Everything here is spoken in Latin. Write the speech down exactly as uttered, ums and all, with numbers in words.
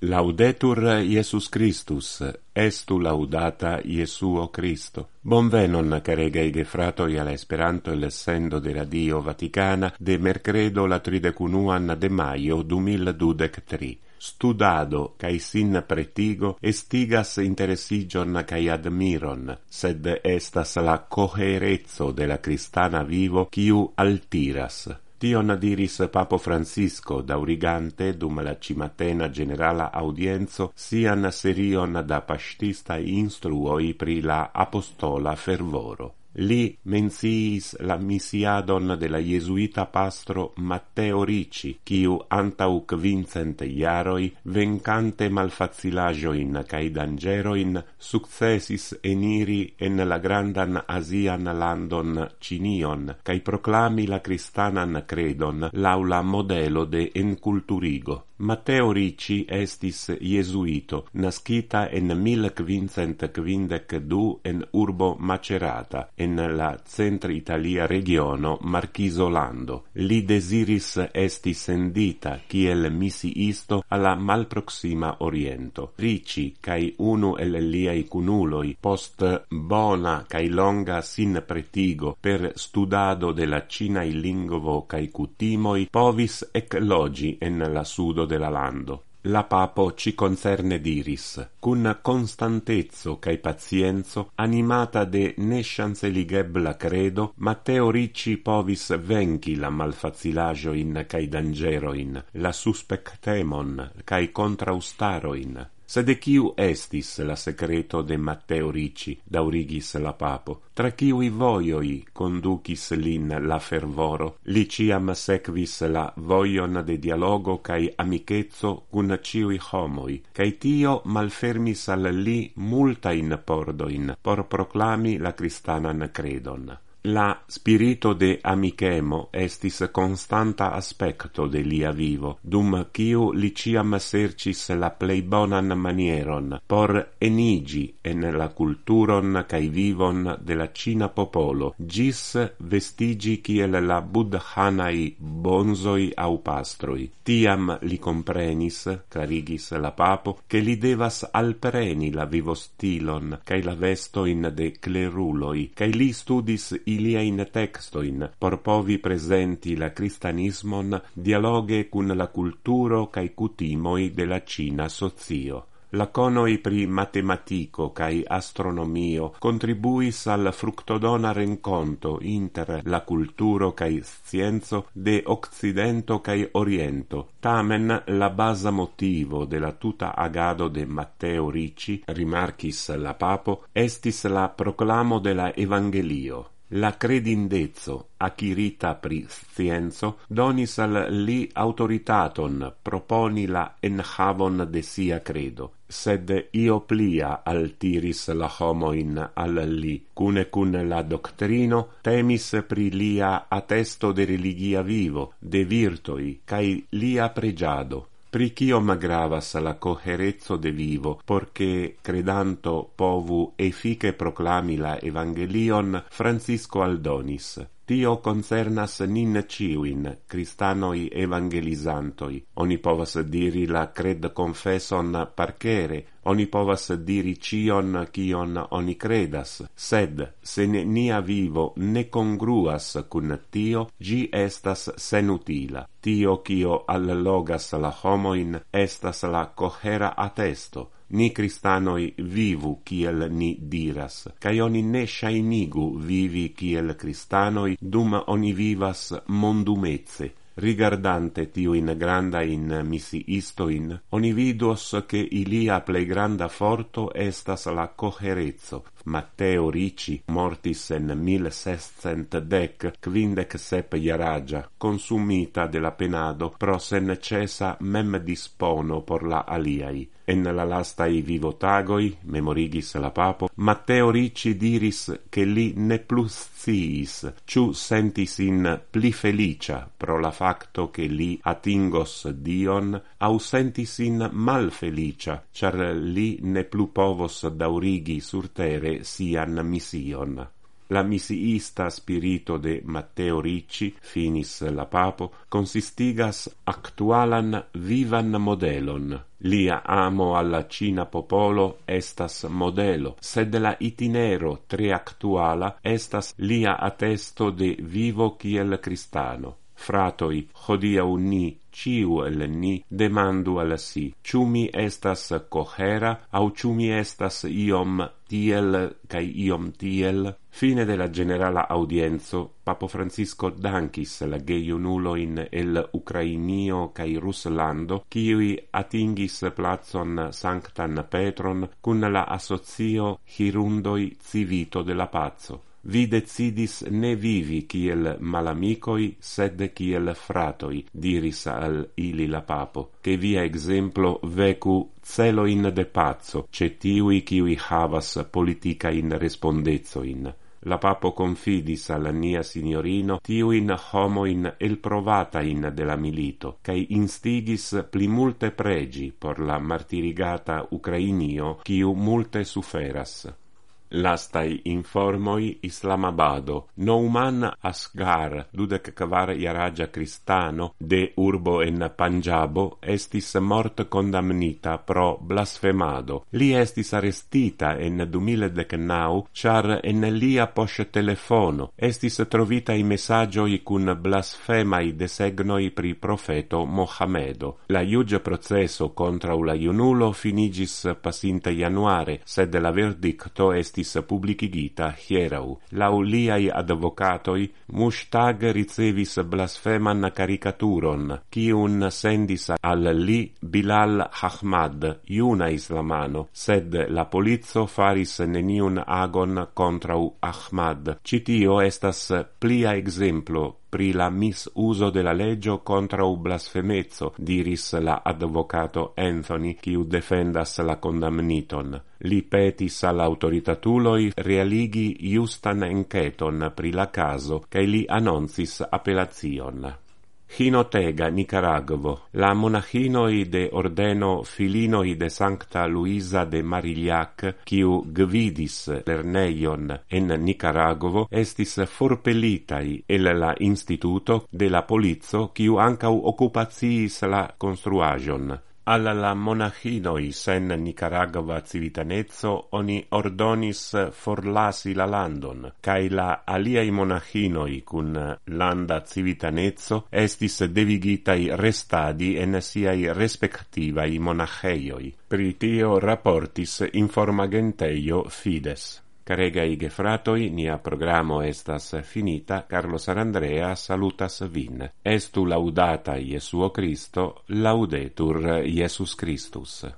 Laudetur Iesus Christus, estu laudata Iesuo Christo. Bonvenon, caregei gefratoi al Esperanto el sendo de Radio Vaticana de mercredo la tridecunuan de maio du mil dudec tri. Studado cae sin pretigo estigas interesigion cae admiron, sed estas la coherezzo de la Cristana vivo quiu altiras. Tion diris Papo Francisco daurigante dum la cimatena generala audienzo sian serion da pastista instruoi pri la apostola fervoro. Li menciis la missiadon de la jesuita pastro Matteo Ricci, quiu antau quincent iaroi, vencante malfacilagioin cae dangeroin, successis eniri en la grandan Asian landon Cinion, cae proclami la cristanan credon laula modelo de enculturigo. Matteo Ricci estis jesuito, nascita en mil quincent quindec du en urbo Macerata, en la centri-Italia regiono Marchisolando. Li desiris esti sendita kiel misiisto alla malproxima Oriento. Ricci cae unu el liai cunuloi post bona cae longa sin pretigo per studado de la Cinae lingvo cae cutimoi povis eclogi en la sudo de la lando. La papo ci concerne diris, cun constantezzo cae pazienzo, animata de neschanceligebla credo, Matteo Ricci povis venci la malfacilagioin cae dangeroin, la suspectemon cae contraustaroin. Sed quiu estis la secreto de Matteo Ricci, daurigis la papo, tra quiui voioi conducis lin la fervoro, li ciam sequis la voion de dialogo cae amicetzo cun ciui homoi, cae tio malfermis al li multain pordoin por proclami la cristanan credon. La spirito de amicemo estis constanta aspecto de lia vivo, dum quiu li ciam sercis la plei bonan manieron por enigi en la culturon cae vivon de la Cina popolo, gis vestigi kiel la buddhanai bonzoi au pastroi. Tiam li comprenis, clarigis la papo, che li devas alpreni la vivostilon cae la vestoin de cleruloi, cae li studis iliain textoin por povi presenti la cristianismon dialoge cun la culturo cae cutimoi de la Cina socio. La conoi pri matematico cae astronomio contribuis al fructodona renconto inter la culturo cae scienzo de Occidento cae Oriento. Tamen la basa motivo de la tuta agado de Matteo Ricci, rimarchis la papo, estis la proclamo de la Evangelio. La credindezzo acquirita pri scienzo donis al li autoritaton proponi la enhavon de sia credo, sed io plia altiris la homoin al li, cune cun la doctrino temis pri lia attesto de religia vivo, de virtoi, cae lia pregiado. Pri ciom gravas la coherezzo de vivo, porche credanto povu effice proclami la Evangelion, Francisco aldonis. Tio concernas nin ciuin, cristanoi evangelizantoi. Oni povas diri la cred confesson parcere, oni povas diri cion cion oni credas, sed se nia vivo ne congruas cun tio, gi estas senutila. Tio cio allogas la homoin estas la cohera attesto. Ni cristanoi vivu kiel ni diras, cae oni ne shainigu vivi kiel cristanoi dum oni vivas mondumezze. Rigardante tiuin grandain missiistoin, oni vidos che ilia plei granda forto estas la coherezzo. Matteo Ricci mortis en mil sescent dec quindec sep iaragia, consumita de la penado pro sen cesa mem dispono por la aliai. En la lastai vivotagoi, memorigis la papo, Matteo Ricci diris che li ne plus sciis, ciu sentis in pli felicia pro la facto che li atingos Dion, au sentis in mal felicia, char li ne plu povos daurigi sur terre sian mission. La misiista spirito de Matteo Ricci, finis la papo, consistigas actualan vivan modelon. Lia amo alla Cina popolo estas modelo, sed la itinero tre actuala estas lia attesto de vivo kiel cristano. Fratoi, hodiau ni, ciu el ni, demandu al si, ciu mi estas cohera, au ciu mi estas iom tiel cae iom tiel? Fine de la generala audienzo, Papo Francisco dankis la geiunuloin el Ucrainio cae Ruslando, kiui atingis placon Sanctan Petron cun la asocio Hirundoi Civito de la Pazzo. Vi decidis ne vivi kiel malamicoi, sed kiel fratoi, diris al ili la papo, che via exemplo vecu celoin de pazzo, ce tiui kiui havas politicain respondezoin. La papo confidis al nia signorino tiuin homoin elprovatain de la milito, cae instigis pli multe pregi por la martirigata Ucrainio, kiu multe suferas. Lastai informoi Islamabado. Nouman Asghar, dudec kvar iaragia cristano, de urbo en Panjabo, estis mort condamnita pro blasfemado. Li estis arrestita en du mil dec-nau, char en lia poche telefono estis trovitai messagioi cun blasfemai desegnoi pri profeto Mohamedo. La iuge processo contra la iunulo finigis pasinte januare, sed la verdicto estis publicigita hierau. Lau liai advocatoi, Mushtag ricevis blasfeman caricaturon, ciun sendis al li Bilal Ahmad, iuna islamano, sed la polizzo faris neniun agon contrau Ahmad. Citio estas plia exemplo pri la misuso de la legio contra u blasfemezzo, diris la advocato Anthony, quiu defendas la condamniton. Li petis al autoritatuloi realigi justan enqueton pri la caso, cae li annoncis appellation. Jinotega, Nicaragvo. La monachinoi de ordeno Filinoi de Sancta Luisa de Marillac, quiu gvidis lerneion en Nicaragvo, estis forpelitai el la instituto de la polizzo, quiu ancau occupaciis la construagion. Alla la monachinoi sen Nicaragva civitanezzo oni ordonis forlasi la landon, cae la aliai monachinoi cun landa civitanezzo estis devigitai restadi en siai respectivai monacheioi. Pri tio rapportis informagenteio Fides. Caregai gefratoi, nia programo estas finita. Carlos Arandrea salutas vin. Estu laudata Iesuo Christo, laudetur Iesus Christus.